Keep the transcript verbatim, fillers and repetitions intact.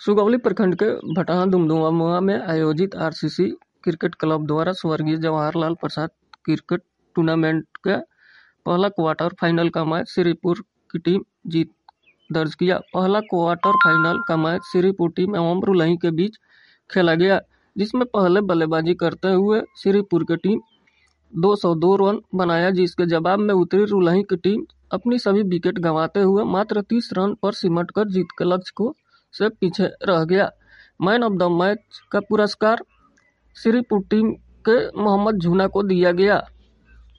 सुगौली प्रखंड के भटहा दुमदुमा में आयोजित आरसीसी क्रिकेट क्लब द्वारा स्वर्गीय जवाहरलाल प्रसाद क्रिकेट टूर्नामेंट का पहला क्वार्टर फाइनल का मैच श्रीपुर की टीम जीत दर्ज किया। पहला क्वार्टर फाइनल का मैच श्रीपुर टीम एवं रुलही के बीच खेला गया, जिसमें पहले बल्लेबाजी करते हुए श्रीपुर की टीम दो सौ दो रन बनाया, जिसके जवाब में उतरी रुलही की टीम अपनी सभी विकेट गंवाते हुए मात्र तीस रन पर सिमट कर जीत के लक्ष्य को से पीछे रह गया। मैन ऑफ द मैच का पुरस्कार श्रीपुर टीम के मोहम्मद झूना को दिया गया।